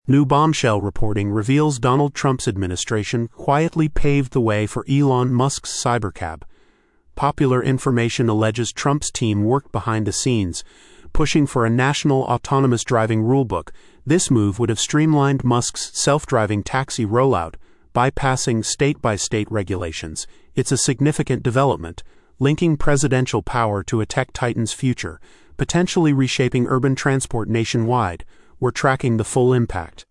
New bombshell reporting reveals Donald Trump's administration quietly paved the way for Elon Musk's Cybercab. Popular information alleges Trump's team worked behind the scenes, pushing for a national autonomous driving rulebook. This move would have streamlined Musk's self-driving taxi rollout, bypassing state-by-state regulations. It's a significant development, linking presidential power to a tech titan's future, potentially reshaping urban transport nationwide. We're tracking the full impact.